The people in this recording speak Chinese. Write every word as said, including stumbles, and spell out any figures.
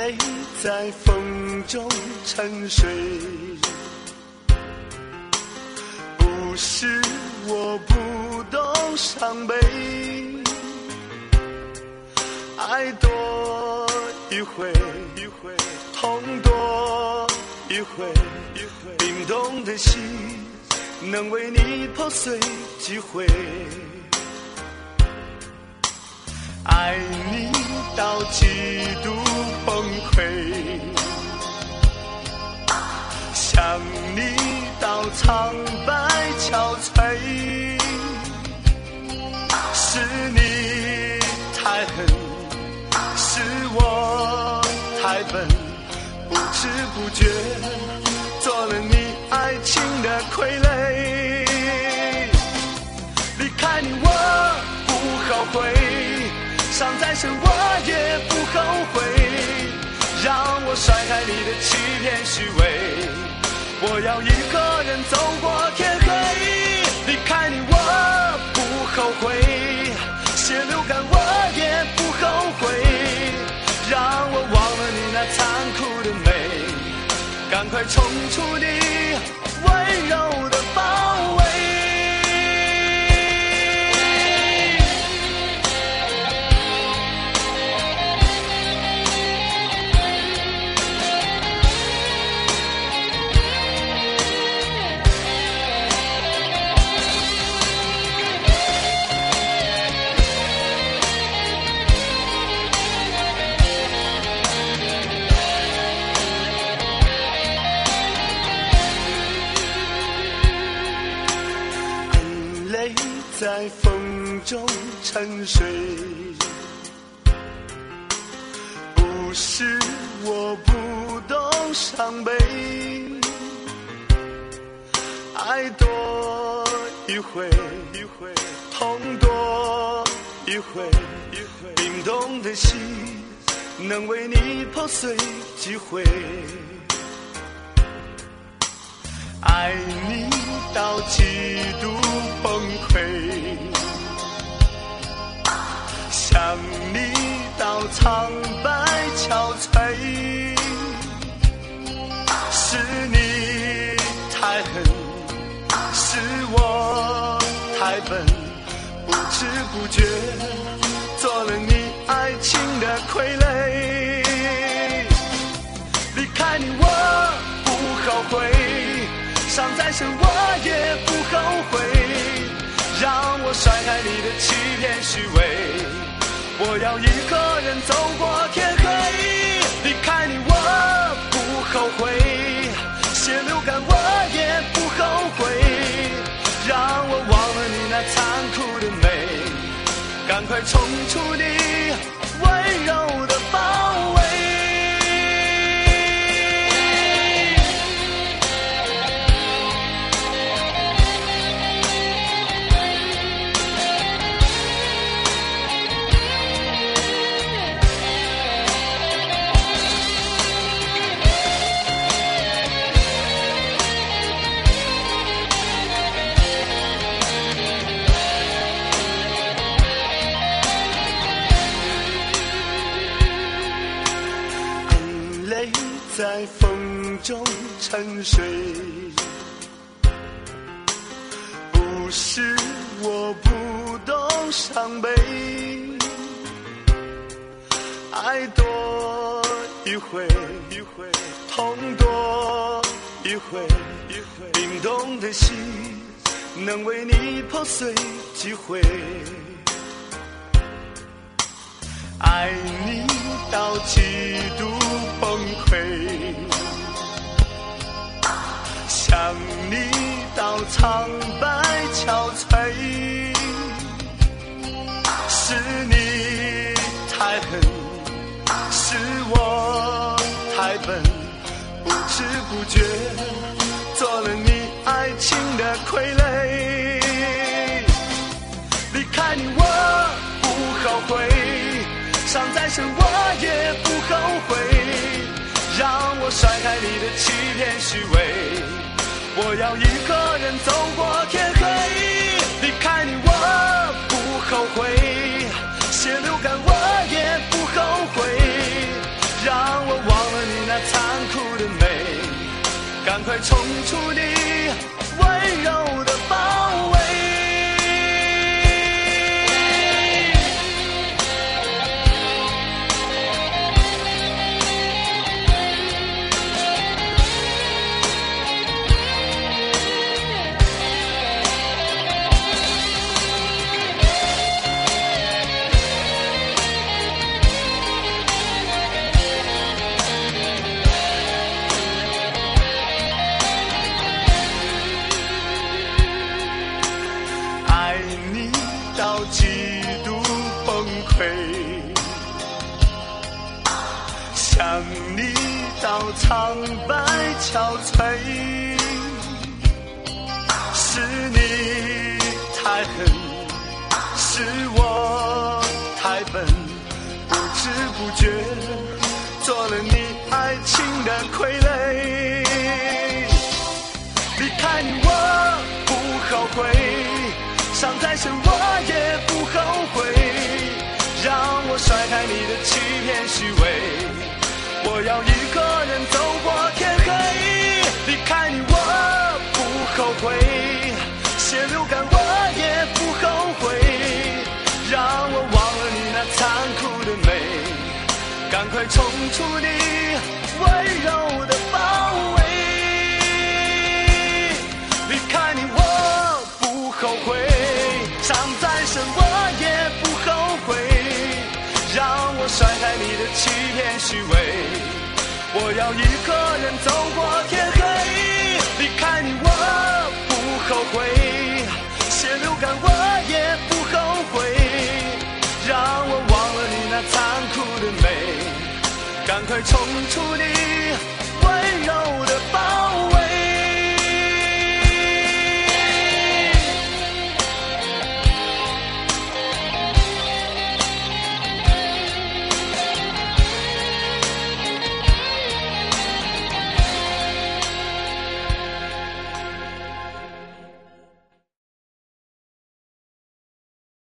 泪在风中沉睡，不是我不懂伤悲，爱多一回，痛多一回，冰冻的心能为你破碎几回，爱你到极度崩溃，想你到苍白憔悴，是你太狠，是我太笨，不知不觉做了你爱情的傀儡。离开你我不后悔，伤再深我也不后悔，让我甩开你的欺骗虚伪，我要一个人走过天黑。离开你我不后悔，血流干我也不后悔，让我忘了你那残酷的美，赶快冲出你温柔的包围。在风中沉睡，不是我不懂伤悲，爱多一回，痛多一回，冰冻的心能为你破碎几回，爱你到极度崩溃，想你到苍白憔悴，是你太狠，是我太笨，不知不觉做了你爱情的傀儡。离开你我不后悔，伤再深我也不后悔，让我甩开你的欺骗虚伪，我要一个人走过天黑。离开你我不后悔，血流干我也不后悔，让我忘了你那残酷的美，赶快冲出你温柔的包围。在风中沉睡，不是我不懂伤悲，爱多一回，痛多一回，冰冻的心能为你破碎几回，爱你到极度崩溃，想你到苍白憔悴，是你太狠，是我太笨，不知不觉做了你爱情的傀儡。离开你我不后悔，伤再深我也不后悔，让我甩开你的欺骗虚伪，我要一个人走过天黑。离开你我不后悔，血流干我也不后悔，让我冲出你温柔的包围。极度崩溃，想你到苍白憔悴，是你太狠，是我太笨，不知不觉做了你爱情的傀儡。离开你我不后悔，伤再深我也不后悔，让我甩开你的欺骗虚伪，我要一个人走过天黑。离开你我不后悔，血流干我也不后悔，让我忘了你那残酷的美，赶快冲出你温柔的包围。离开你我不后悔，伤再深我也不后悔，让我甩开你的欺骗虚伪，我要一个人走过天黑。离开你我不后悔，